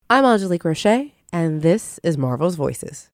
I'm Angelique Roche, and this is Marvel's Voices.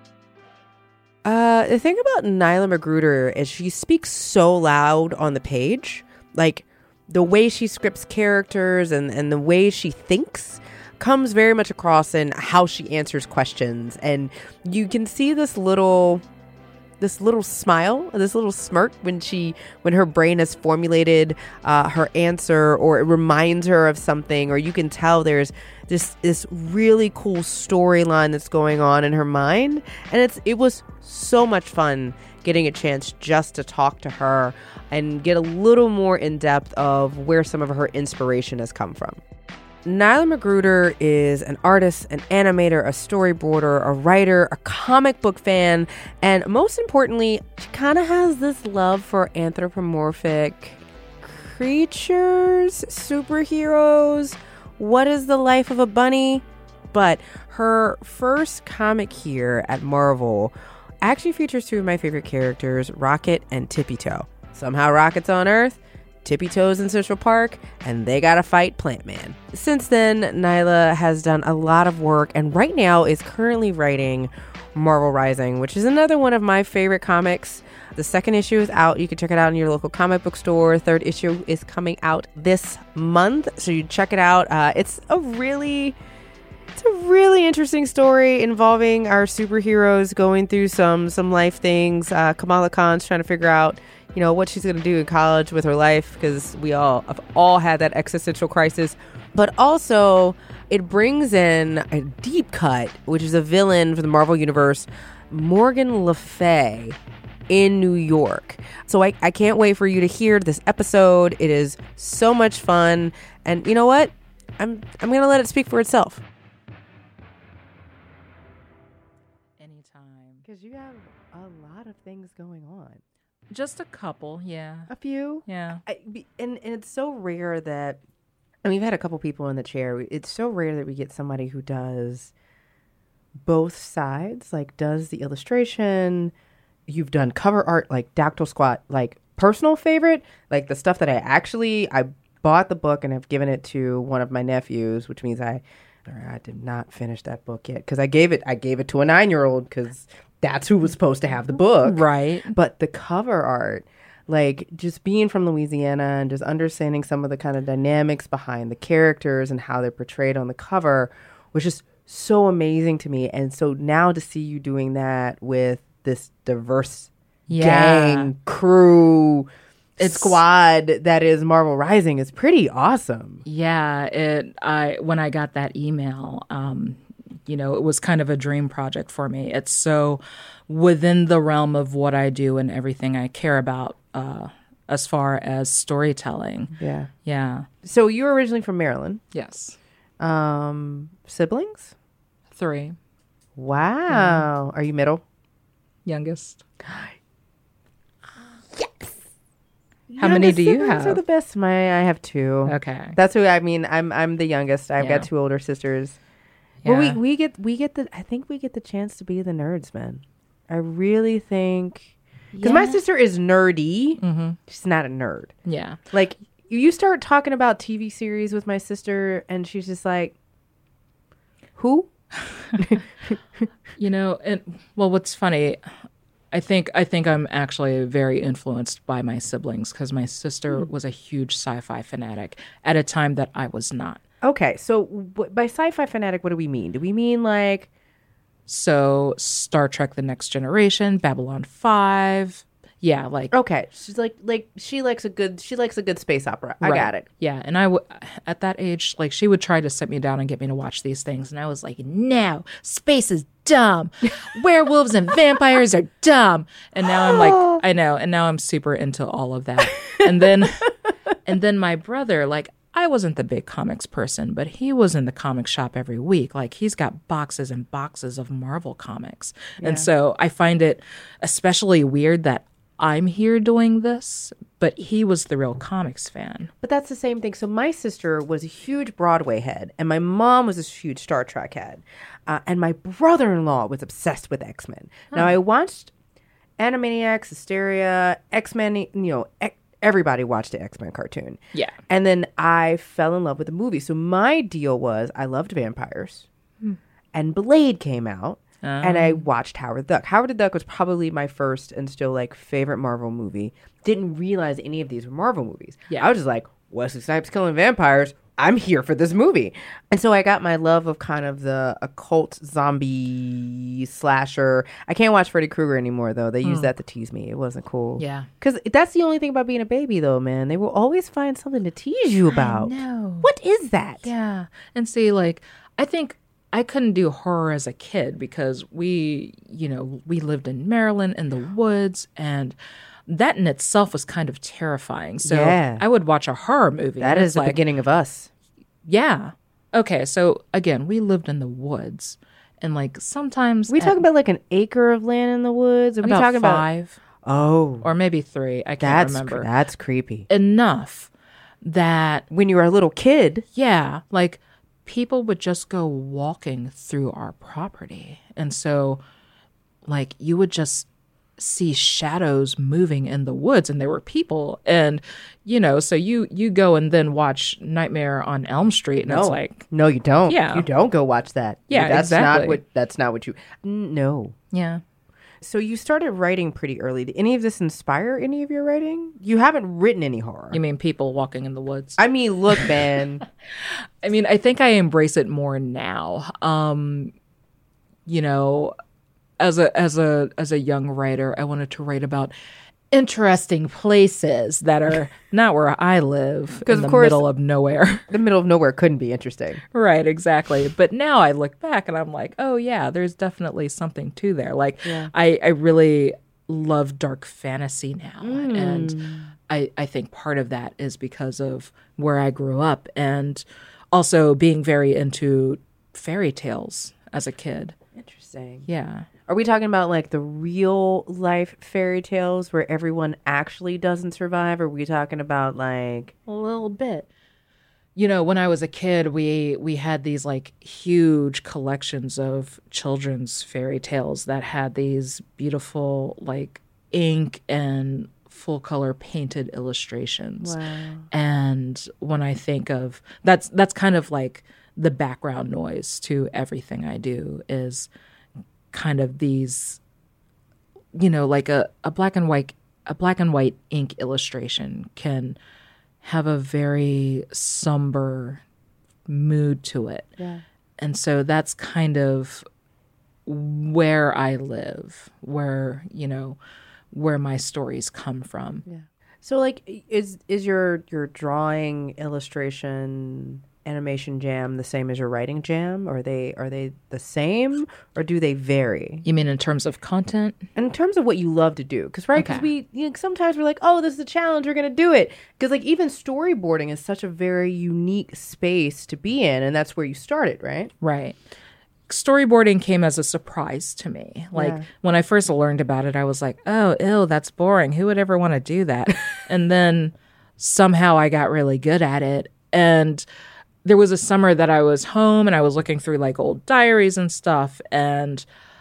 The thing about Nyla Magruder is she speaks so loud on the page. Like, the way she scripts characters and the way she thinks comes very much across in how she answers questions. And you can see this little smile, this little smirk when her brain has formulated her answer, or it reminds her of something, or you can tell there's this really cool storyline that's going on in her mind. And it was so much fun getting a chance just to talk to her and get a little more in depth of where some of her inspiration has come from. Nyla Magruder is an artist, an animator, a storyboarder, a writer, a comic book fan, and most importantly, she kind of has this love for anthropomorphic creatures, superheroes. What is the life of a bunny? But her first comic here at Marvel actually features two of my favorite characters, Rocket and Tippy Toe. Somehow Rocket's on Earth, Tippy Toe's in Central Park, and they gotta fight Plant Man. Since then, Nyla has done a lot of work, and right now is currently writing Marvel Rising, which is another one of my favorite comics. The second issue is out. You can check it out in your local comic book store. Third issue is coming out this month, so you check it out. It's a really interesting story involving our superheroes going through some life things. Kamala Khan's trying to figure out, what she's going to do in college with her life, because we have all had that existential crisis. But also, it brings in a deep cut, which is a villain for the Marvel Universe, Morgan Le Fay, in New York. So I can't wait for you to hear this episode. It is so much fun. And you know what? I'm going to let it speak for itself. Anytime. Because you have a lot of things going on. Just a couple, yeah. A few? Yeah. And it's so rare that, we've had a couple people in the chair. It's so rare that we get somebody who does both sides, like does the illustration. You've done cover art, like Dactyl Squat, like personal favorite, like the stuff that I bought the book and have given it to one of my nephews, which means I did not finish that book yet, because I gave it to a 9-year-old, because that's who was supposed to have the book. Right. But the cover art, like just being from Louisiana and just understanding some of the kind of dynamics behind the characters and how they're portrayed on the cover was just so amazing to me. And so now to see you doing that with this diverse gang, crew, squad that is Marvel Rising is pretty awesome. Yeah. When I got that email, it was kind of a dream project for me. It's so within the realm of what I do and everything I care about as far as storytelling. Yeah. Yeah. So you're originally from Maryland. Yes. Siblings? 3. Wow. Are you middle? Youngest. Yes. How many do you have? Are the best. I have 2. Okay. That's who I'm the youngest. I've got 2 older sisters. Yeah. Well, we get I think we get the chance to be the nerds, man. I really think, because my sister is nerdy. Mm-hmm. She's not a nerd. Yeah. Like, you start talking about TV series with my sister, and she's just like, who? What's funny, I think I'm actually very influenced by my siblings, because my sister was a huge sci-fi fanatic at a time that I was not. Okay, so by sci-fi fanatic, what do we mean? Do we mean like... So Star Trek: The Next Generation, Babylon 5, yeah, like... Okay, she's like she likes a good space opera. I got it. Yeah, and at that age, like, she would try to sit me down and get me to watch these things, and I was like, no, space is dumb. Werewolves and vampires are dumb. And now I'm like, I know, and now I'm super into all of that. And then my brother, like, I wasn't the big comics person, but he was in the comic shop every week. Like, he's got boxes and boxes of Marvel comics. Yeah. And so I find it especially weird that I'm here doing this, but he was the real comics fan. But that's the same thing. So my sister was a huge Broadway head, and my mom was a huge Star Trek head. And my brother-in-law was obsessed with X-Men. Huh. Now, I watched Animaniacs, Hysteria, X-Men, everybody watched the X-Men cartoon. Yeah. And then I fell in love with the movie. So my deal was I loved vampires. And Blade came out. And I watched Howard the Duck. Howard the Duck was probably my first and still like favorite Marvel movie. Didn't realize any of these were Marvel movies. Yeah. I was just like, Wesley Snipes killing vampires. I'm here for this movie. And so I got my love of kind of the occult zombie slasher. I can't watch Freddy Krueger anymore, though. They used that to tease me. It wasn't cool. Yeah. Because that's the only thing about being a baby, though, man. They will always find something to tease you about. No. What is that? Yeah. And see, like, I think I couldn't do horror as a kid because we lived in Maryland in the woods, and that in itself was kind of terrifying. So Yeah. I would watch a horror movie. That and is it's the like, beginning of us. yeah. Okay. So again, we lived in the woods, and like sometimes We talking about like an acre of land in the woods? Are we about talking 5 Oh, or maybe 3. I can't remember. that's creepy. Enough that, When you were a little kid, yeah, like people would just go walking through our property. And so like you would just see shadows moving in the woods, and there were people. And, so you go and then watch Nightmare on Elm Street, and it's like, no, you don't. Yeah. You don't go watch that. Yeah, that's exactly. That's not what you. No. yeah. So you started writing pretty early. Did any of this inspire any of your writing? You haven't written any horror. You mean people walking in the woods? I mean, look, man. I mean, I think I embrace it more now. As a young writer, I wanted to write about interesting places that are not where I live, in of the course- middle of nowhere. The middle of nowhere couldn't be interesting. Right, exactly. But now I look back and I'm like, oh yeah, there's definitely something to there. Like I really love dark fantasy now. And I think part of that is because of where I grew up, and also being very into fairy tales as a kid. Interesting. Yeah. Are we talking about like the real life fairy tales where everyone actually doesn't survive? Or are we talking about like A little bit. When I was a kid, we had these like huge collections of children's fairy tales that had these beautiful like ink and full color painted illustrations. Wow. And when I think of that's kind of like the background noise to everything I do is kind of these, like a black and white ink illustration can have a very somber mood to it. Yeah. And so that's kind of where I live, where my stories come from. Yeah. So like is your drawing, illustration, animation jam the same as your writing jam? Or are they the same, or do they vary? You mean in terms of content? In terms of what you love to do, because Okay. we sometimes we're like, oh, this is a challenge, we're gonna do it. Because like even storyboarding is such a very unique space to be in, and that's where you started, right? Right. Storyboarding came as a surprise to me. Like Yeah. when I first learned about it, I was like, oh, ew, that's boring. Who would ever want to do that? And then somehow I got really good at it. And there was a summer that I was home and I was looking through like old diaries and stuff. And,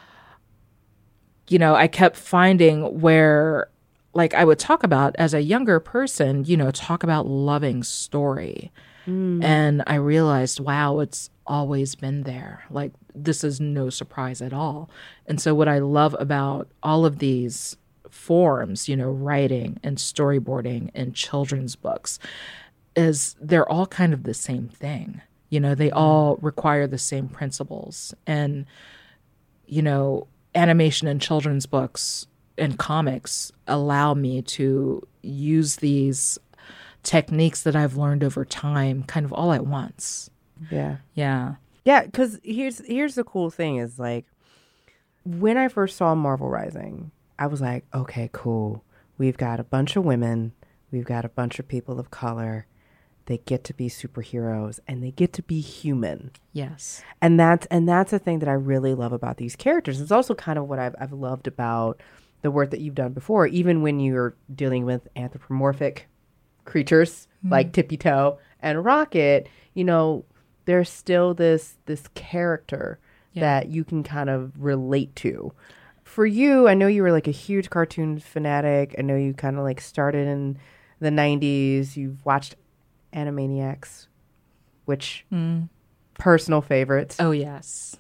I kept finding where like I would talk about as a younger person, talk about loving story. And I realized, wow, it's always been there. Like this is no surprise at all. And so what I love about all of these forms, writing and storyboarding and children's books, is they're all kind of the same thing. They all require the same principles. And, animation and children's books and comics allow me to use these techniques that I've learned over time kind of all at once. Yeah. Yeah. Yeah, because here's the cool thing is like when I first saw Marvel Rising, I was like, okay, cool. We've got a bunch of women. We've got a bunch of people of color. They get to be superheroes and they get to be human. Yes. And that's a thing that I really love about these characters. It's also kind of what I've loved about the work that you've done before, even when you're dealing with anthropomorphic creatures like Tippy Toe and Rocket, there's still this character that you can kind of relate to. For you, I know you were like a huge cartoon fanatic. I know you kind of like started in the 90s. You've watched Animaniacs, which personal favorites. Oh, yes.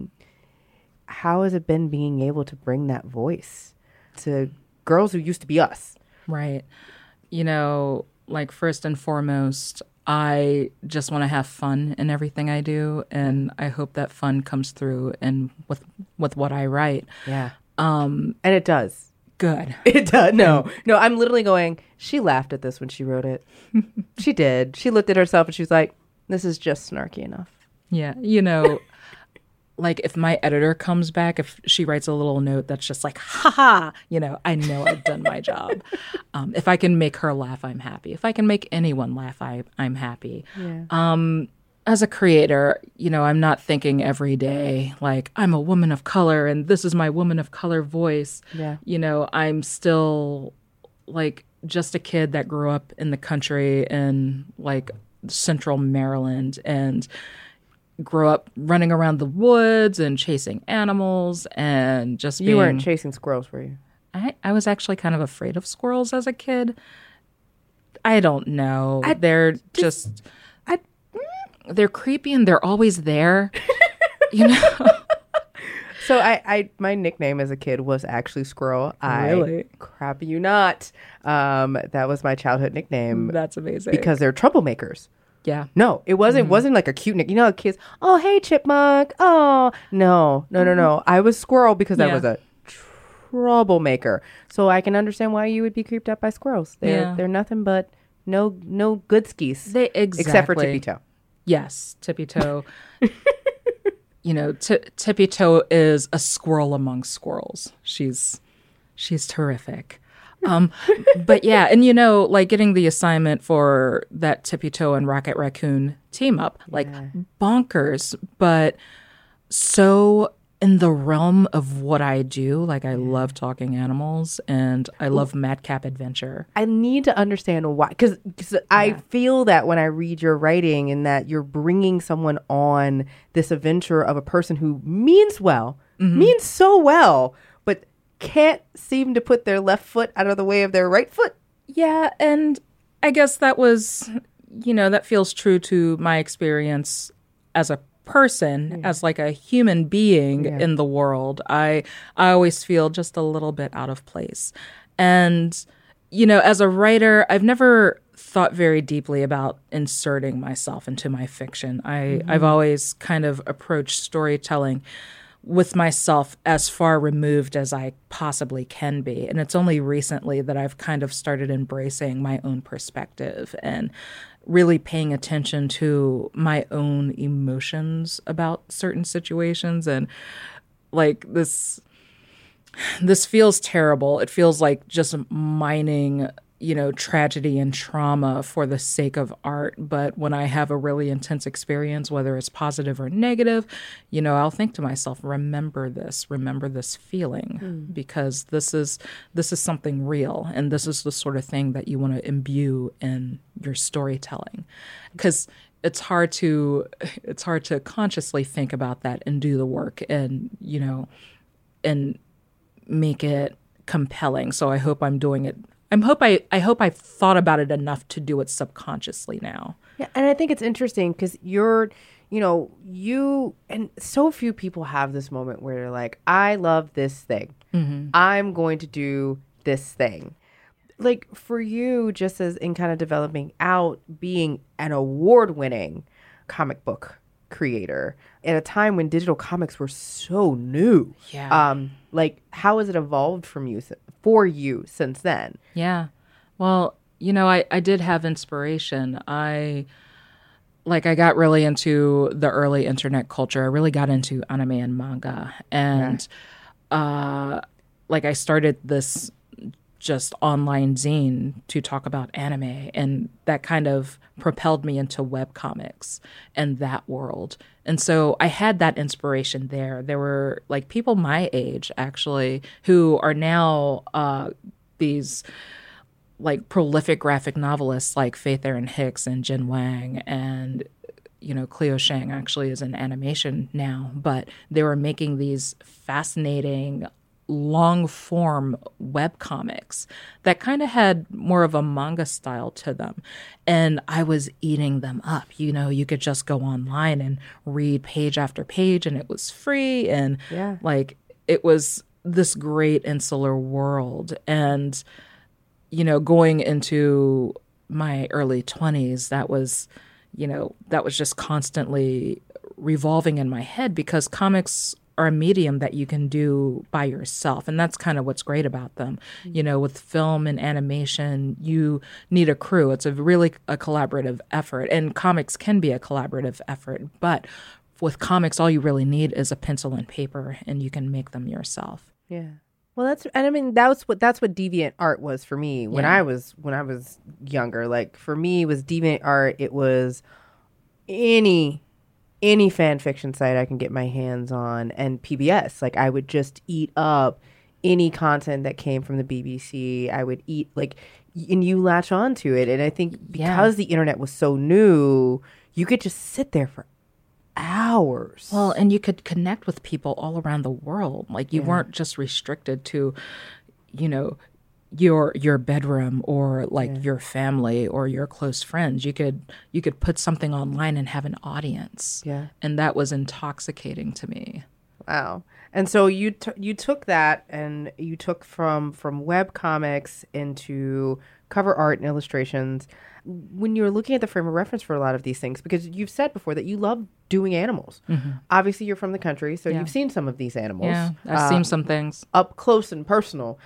How has it been being able to bring that voice to girls who used to be us? Right. You know, like first and foremost, I just want to have fun in everything I do, and I hope that fun comes through and with what I write. Yeah. And it does. Good. It does. No, I'm literally going, she laughed at this when she wrote it. She did. She looked at herself and she was like, this is just snarky enough. Yeah. You know, like if my editor comes back, if she writes a little note that's just like, ha ha, you know I've done my job. If I can make her laugh, I'm happy. If I can make anyone laugh, I'm happy. Yeah. As a creator, you know, I'm not thinking every day like I'm a woman of color and this is my woman of color voice. Yeah. You know, I'm still like just a kid that grew up in the country in like central Maryland and grew up running around the woods and chasing animals and just being... You weren't chasing squirrels, were you? I was actually kind of afraid of squirrels as a kid. I don't know. They're they're creepy and they're always there. You know? So my nickname as a kid was actually Squirrel. Really? Crap you not. That was my childhood nickname. That's amazing. Because they're troublemakers. Yeah. No, it wasn't. It wasn't like a cute nick. You know, kids. Oh, hey, chipmunk. Oh, no. I was Squirrel because I was a troublemaker. So I can understand why you would be creeped out by squirrels. They're nothing but no good skis. Except for Tippy Toe. Yes, Tippy Toe. You know, Tippy Toe is a squirrel among squirrels. She's terrific. But yeah, and you know, like getting the assignment for that Tippy Toe and Rocket Raccoon team up, like bonkers, but so in the realm of what I do. Like I love talking animals and I love madcap adventure. I need to understand why, because I feel that when I read your writing and that you're bringing someone on this adventure of a person who means well, means so well, but can't seem to put their left foot out of the way of their right foot. Yeah, and I guess that was, you know, that feels true to my experience as a person, as like a human being in the world. I always feel just a little bit out of place. And, you know, as a writer, I've never thought very deeply about inserting myself into my fiction. I've always kind of approached storytelling with myself as far removed as I possibly can be. And it's only recently that I've kind of started embracing my own perspective and really paying attention to my own emotions about certain situations. And like this feels terrible. It feels like just mining, you know, tragedy and trauma for the sake of art. But when I have a really intense experience, whether it's positive or negative, you know, I'll think to myself, remember this feeling, because this is something real. And this is the sort of thing that you want to imbue in your storytelling, because it's hard to consciously think about that and do the work and, you know, and make it compelling. So I hope I'm doing it. I hope I've thought about it enough to do it subconsciously now. Yeah, and I think it's interesting because you and so few people have this moment where they're like, I love this thing. I'm going to do this thing. Like for you, just as in kind of developing out, being an award-winning comic book creator at a time when digital comics were so new. Yeah. Like how has it evolved for you since then? Yeah. Well, you know, I did have inspiration. I got really into the early internet culture. I really got into anime and manga. And I started this just online zine to talk about anime, and that kind of propelled me into webcomics and that world. And so I had that inspiration there. There were like people my age actually who are now these like prolific graphic novelists like Faith Erin Hicks and Jen Wang, and you know, Cleo Shang actually is in animation now, but they were making these fascinating long form web comics that kind of had more of a manga style to them. And I was eating them up. You know, you could just go online and read page after page and it was free. And like, it was this great insular world. And, you know, going into my early 20s, that was just constantly revolving in my head, because comics are a medium that you can do by yourself. And that's kind of what's great about them. You know, with film and animation, you need a crew. It's really a collaborative effort. And comics can be a collaborative effort. But with comics, all you really need is a pencil and paper, and you can make them yourself. Yeah. Well, that's what deviant art was for me when I was younger. Like, for me, it was deviant art. It was any fan fiction site I can get my hands on, and PBS. Like, I would just eat up any content that came from the BBC. I would eat, like, and you latch on to it. And I think because the internet was so new, you could just sit there for hours. Well, and you could connect with people all around the world. Like, you weren't just restricted to, you know, your bedroom or like your family or your close friends. You could put something online and have an audience. Yeah. And that was intoxicating to me. Wow. And so you took that, and you took from web comics into cover art and illustrations. When you're looking at the frame of reference for a lot of these things, because you've said before that you love doing animals. Mm-hmm. Obviously, you're from the country, so you've seen some of these animals. Yeah, I've seen some things up close and personal.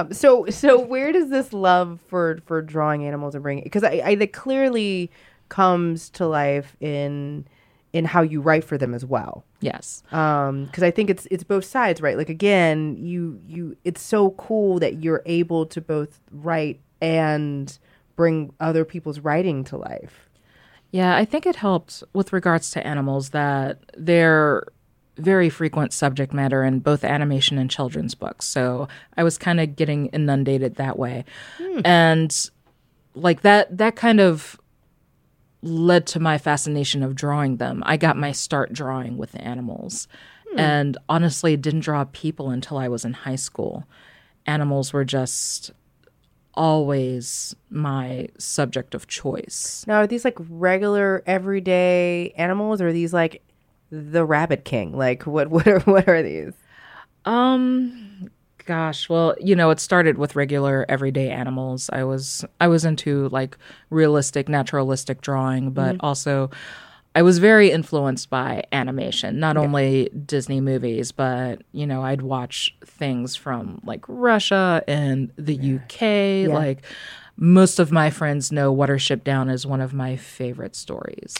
So where does this love for drawing animals and bringing? Because it clearly comes to life in how you write for them as well. Yes. Because I think it's both sides, right? Like, again, you it's so cool that you're able to both write and bring other people's writing to life. Yeah, I think it helped with regards to animals that they're very frequent subject matter in both animation and children's books. So I was kind of getting inundated that way. And like that kind of led to my fascination of drawing them. I got my start drawing with animals. And honestly, didn't draw people until I was in high school. Animals were just always my subject of choice. Now, are these like regular everyday animals, or are these like the Rabbit King? Like, what are these? Gosh, well, you know, it started with regular everyday animals. I was into like realistic, naturalistic drawing, but also I was very influenced by animation, not only Disney movies, but, you know, I'd watch things from like Russia and the UK. Like, most of my friends know Watership Down is one of my favorite stories.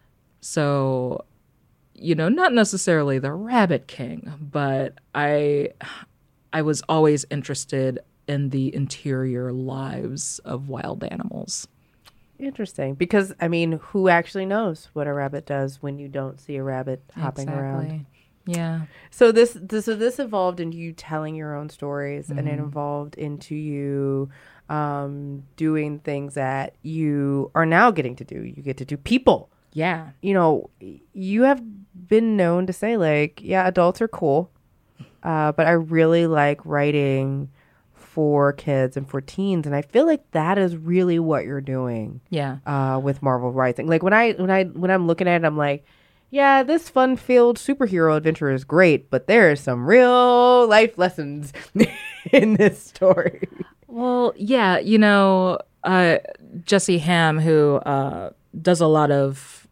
So, you know, not necessarily the Rabbit King, but I was always interested in the interior lives of wild animals. Interesting. Because, I mean, who actually knows what a rabbit does when you don't see a rabbit hopping around? Yeah. So this evolved into you telling your own stories, and it evolved into you doing things that you are now getting to do. You get to do people. Yeah. You know, you have been known to say, like, yeah, adults are cool, but I really like writing for kids and for teens, and I feel like that is really what you're doing. Yeah. With Marvel Rising. Like, when I'm looking at it, I'm like, yeah, this fun-filled superhero adventure is great, but there are some real life lessons in this story. Well, yeah, you know, Jessie Ham, who does a lot of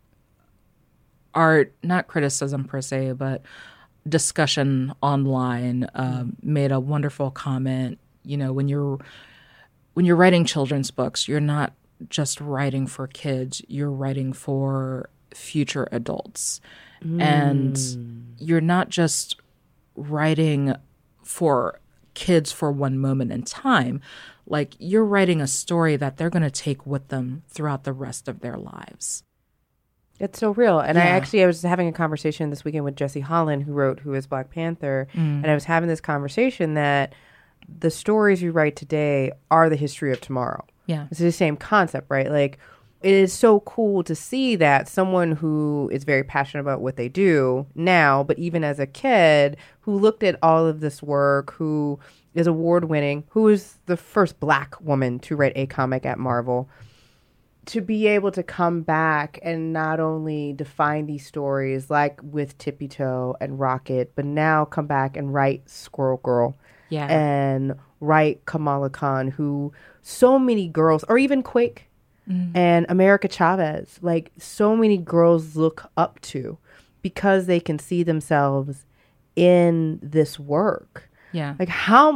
art, not criticism per se, but discussion online, made a wonderful comment. You know, when you're writing children's books, you're not just writing for kids, you're writing for future adults. And you're not just writing for kids for one moment in time. Like, you're writing a story that they're going to take with them throughout the rest of their lives. It's so real. And I was having a conversation this weekend with Jesse Holland, who is Black Panther. And I was having this conversation that the stories you write today are the history of tomorrow. Yeah. It's the same concept, right? Like, it is so cool to see that someone who is very passionate about what they do now, but even as a kid who looked at all of this work, who is award winning, who is the first Black woman to write a comic at Marvel, to be able to come back and not only define these stories like with Tippy Toe and Rocket, but now come back and write Squirrel Girl and write Kamala Khan, who so many girls, or even Quake and America Chavez, like so many girls look up to because they can see themselves in this work. Yeah. Like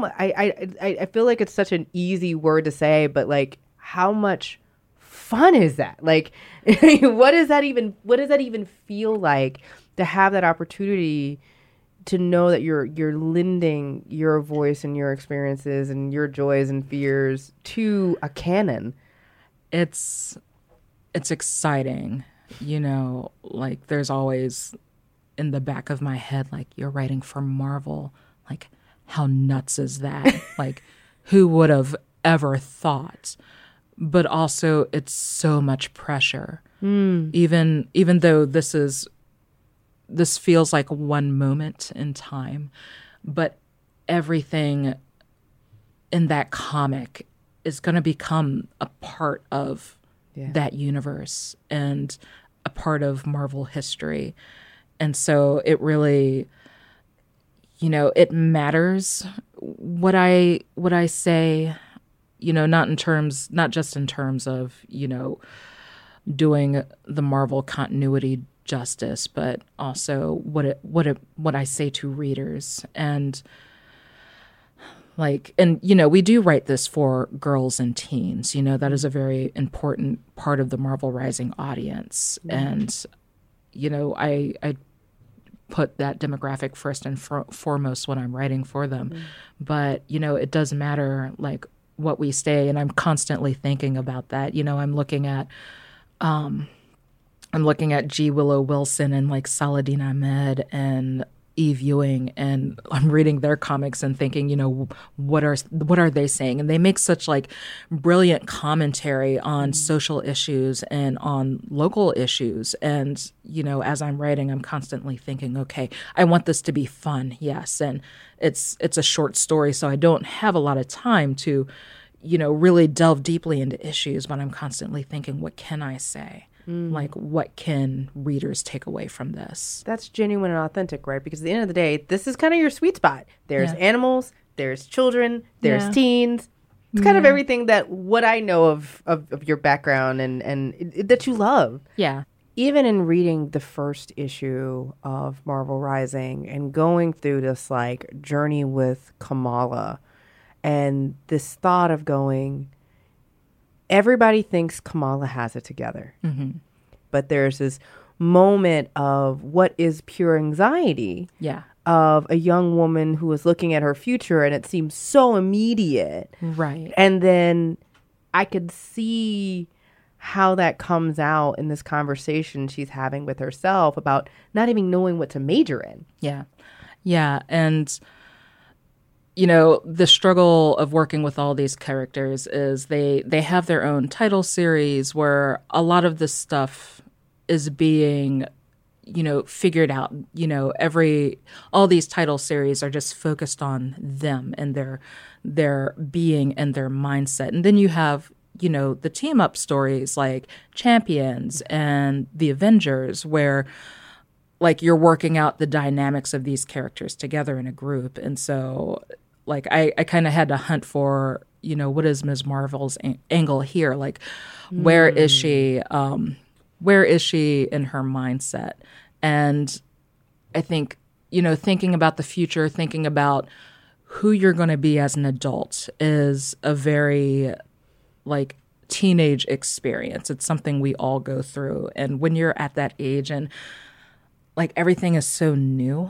I feel like it's such an easy word to say, but like how much fun is that? Like, what does that even feel like to have that opportunity to know that you're lending your voice and your experiences and your joys and fears to a canon? It's exciting, you know, like there's always in the back of my head, like, you're writing for Marvel. Like, how nuts is that? Like, who would have ever thought? But also it's so much pressure. Even though this feels like one moment in time, but everything in that comic is going to become a part of that universe and a part of Marvel history. And so it really, you know, it matters what I say, you know, not just in terms of, you know, doing the Marvel continuity justice, but also what I say to readers. And like, and, you know, we do write this for girls and teens, you know, that is a very important part of the Marvel Rising audience. And, you know, I put that demographic first and foremost when I'm writing for them. But, you know, it does matter, like, what we say. And I'm constantly thinking about that. You know, I'm looking at G. Willow Wilson and like Saladin Ahmed and Eve Ewing, and I'm reading their comics and thinking, you know, what are they saying? And they make such like brilliant commentary on social issues and on local issues. And, you know, as I'm writing, I'm constantly thinking, okay, I want this to be fun. Yes. And it's a short story, so I don't have a lot of time to, you know, really delve deeply into issues, but I'm constantly thinking, what can I say? Like, what can readers take away from this? That's genuine and authentic, right? Because at the end of the day, this is kind of your sweet spot. There's animals, there's children, there's teens. It's kind of everything that what I know of your background and that you love. Yeah. Even in reading the first issue of Marvel Rising and going through this like journey with Kamala and this thought of going, everybody thinks Kamala has it together. But there's this moment of what is pure anxiety of a young woman who is looking at her future, and it seems so immediate. Right. And then I could see how that comes out in this conversation she's having with herself about not even knowing what to major in. Yeah. Yeah. And, you know, the struggle of working with all these characters is they have their own title series where a lot of this stuff is being, you know, figured out. You know, all these title series are just focused on them and their being and their mindset. And then you have, you know, the team up stories like Champions and the Avengers, where like you're working out the dynamics of these characters together in a group. And so like I kind of had to hunt for, you know, what is Ms. Marvel's angle here? Like, where is she? Where is she in her mindset? And I think, you know, thinking about the future, thinking about who you're going to be as an adult is a very like teenage experience. It's something we all go through. And when you're at that age and like everything is so new,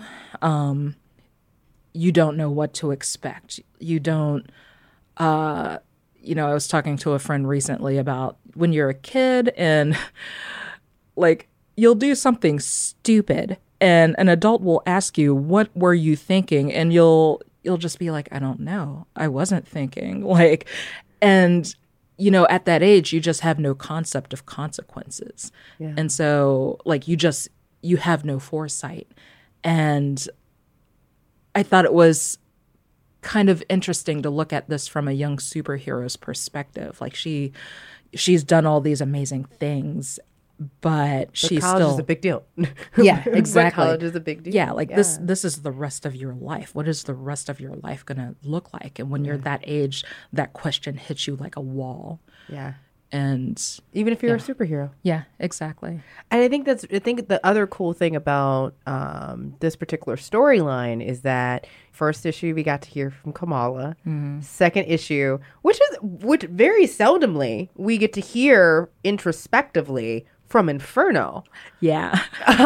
you don't know what to expect. You don't, you know, I was talking to a friend recently about when you're a kid and like you'll do something stupid and an adult will ask you, what were you thinking? And you'll just be like, I don't know. I wasn't thinking. Like, and you know, at that age, you just have no concept of consequences. Yeah. And so, like, you have no foresight. And I thought it was kind of interesting to look at this from a young superhero's perspective. Like, she's done all these amazing things, but she's college still is a big deal. Yeah, But exactly. college is a big deal. Yeah, like this is the rest of your life. What is the rest of your life going to look like? And when you're that age, that question hits you like a wall. Yeah. And Even if you're a superhero. yeah, exactly. And I think the other cool thing about this particular storyline is that first issue we got to hear from Kamala. Second issue, which very seldomly we get to hear introspectively from Inferno. Yeah.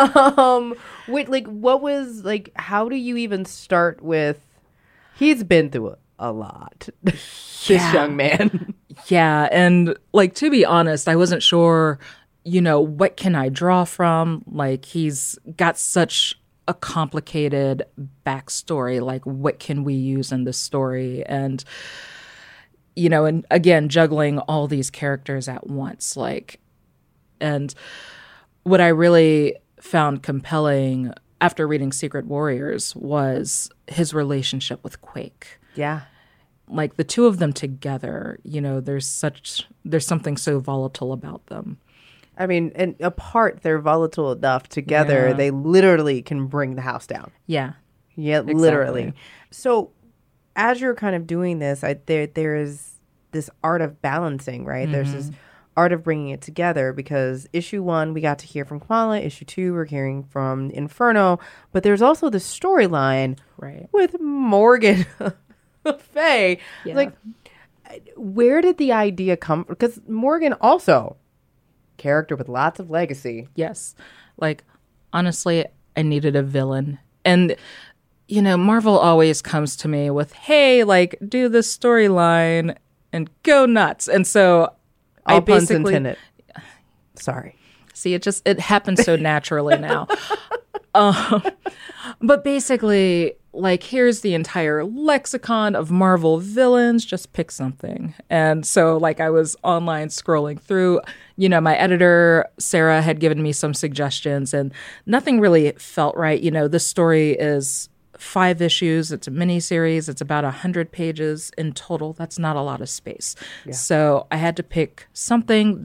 What was like? How do you even start with? He's been through a lot. This young man. Yeah, and like, to be honest, I wasn't sure, you know, what can I draw from? Like, he's got such a complicated backstory. Like, what can we use in this story? And, you know, and again, juggling all these characters at once. Like, and what I really found compelling after reading Secret Warriors was his relationship with Quake. Yeah. Like, the two of them together, you know, there's something so volatile about them. I mean, and apart, they're volatile enough. Together, they literally can bring the house down. Yeah. Yeah, Exactly. literally. So, as you're kind of doing this, there is this art of balancing, right? There's this art of bringing it together, because issue 1, we got to hear from Kamala. Issue 2, we're hearing from Inferno. But there's also the storyline Right. with Morgan Faye. Yeah. Like, where did the idea come from? Because Morgan also, character with lots of legacy. Yes. Like, honestly, I needed a villain. And, you know, Marvel always comes to me with, hey, like, do this storyline and go nuts. And so All I puns basically intended. Sorry. see it happens so naturally now. But basically, like, here's the entire lexicon of Marvel villains, just pick something. And so, like, I was online scrolling through, you know, my editor, Sarah, had given me some suggestions, and nothing really felt right. You know, this story is 5 issues. It's a miniseries. It's about 100 pages in total. That's not a lot of space. Yeah. So I had to pick something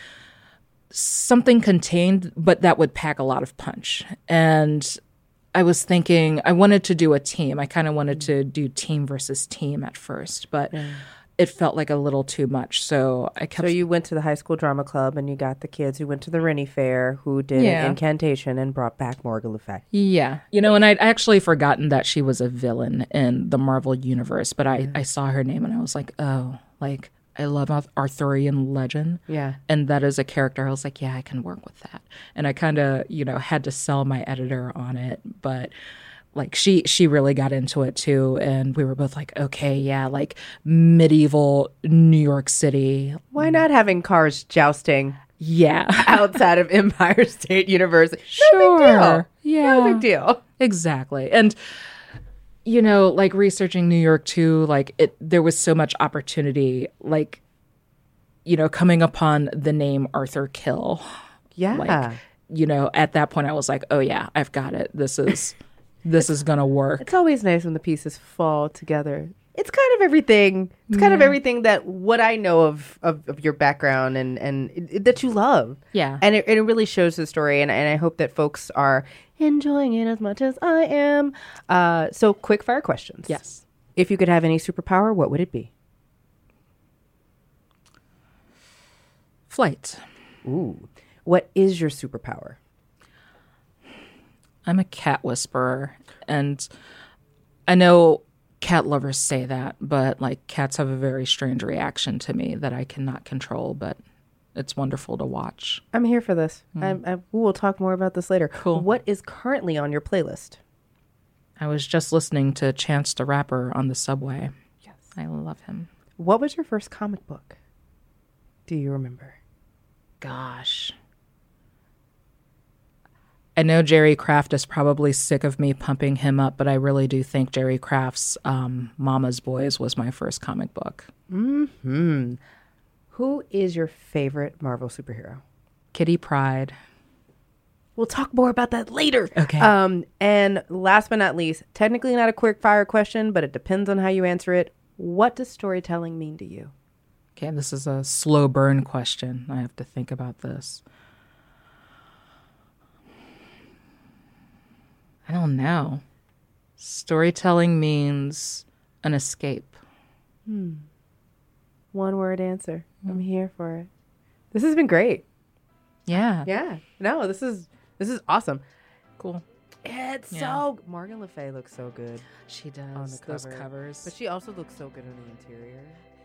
contained, but that would pack a lot of punch. And I was thinking, I wanted to do a team. I kind of wanted to do team versus team at first, but it felt like a little too much. So I kept. So you went to the high school drama club and you got the kids who went to the Rennie Fair who did an incantation and brought back Morgan Le Fay. Yeah. You know, and I'd actually forgotten that she was a villain in the Marvel universe, but I saw her name and I was like, oh, like, I love Arthurian legend. Yeah. And that is a character. I was like, yeah, I can work with that. And I kind of, you know, had to sell my editor on it. But like, she really got into it too. And we were both like, okay, yeah, like medieval New York City. Why not having cars jousting Yeah. outside of Empire State University? Sure. No big deal. Yeah. No big deal. Exactly. And, you know, like, researching New York too, like, there was so much opportunity, like, you know, coming upon the name Arthur Kill. Yeah. Like, you know, at that point I was like, oh yeah, I've got it. This is going to work. It's always nice when the pieces fall together. It's kind of everything. It's kind of everything that what I know of your background and that you love. Yeah. And it really shows the story. And I hope that folks are enjoying it as much as I am. So quick fire questions. Yes. If you could have any superpower, what would it be? Flight. Ooh. What is your superpower? I'm a cat whisperer, and I know cat lovers say that, but like, cats have a very strange reaction to me that I cannot control, but it's wonderful to watch. I'm here for this. We'll talk more about this later. Cool. What is currently on your playlist? I was just listening to Chance the Rapper on the subway. Yes. I love him. What was your first comic book? Do you remember? Gosh. I know Jerry Craft is probably sick of me pumping him up, but I really do think Jerry Craft's Mama's Boys was my first comic book. Who Who is your favorite Marvel superhero? Kitty Pryde. We'll talk more about that later. Okay. And last but not least, technically not a quick fire question, but it depends on how you answer it. What does storytelling mean to you? Okay, this is a slow burn question. I have to think about this. I don't know. Storytelling means an escape. One word answer. I'm here for it. This has been great. Yeah. Yeah. No, this is awesome. Cool. It's Yeah. so Morgan Le Fay looks so good She does. on the cover. Those covers. But she also looks so good on the interior.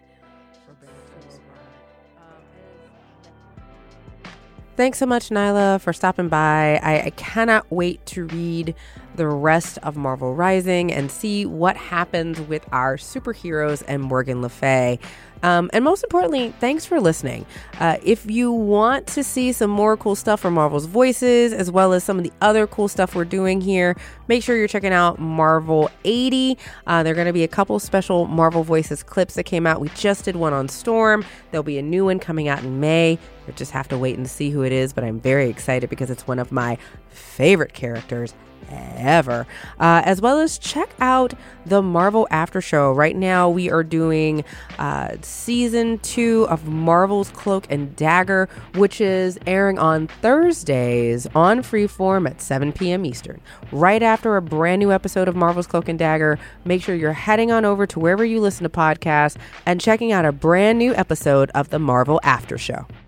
Thanks so much, Nyla, for stopping by. I cannot wait to read the rest of Marvel Rising and see what happens with our superheroes and Morgan Le Fay. And most importantly, thanks for listening. If you want to see some more cool stuff from Marvel's Voices, as well as some of the other cool stuff we're doing here, make sure you're checking out Marvel 80. There are going to be a couple special Marvel Voices clips that came out. We just did one on Storm. There'll be a new one coming out in May. You just have to wait and see who it is, but I'm very excited because it's one of my favorite characters ever. As well as check out the Marvel After Show. Right now we are doing season 2 of Marvel's Cloak and Dagger, which is airing on Thursdays on Freeform at 7 p.m. Eastern. Right after a brand new episode of Marvel's Cloak and Dagger, make sure you're heading on over to wherever you listen to podcasts and checking out a brand new episode of the Marvel After Show.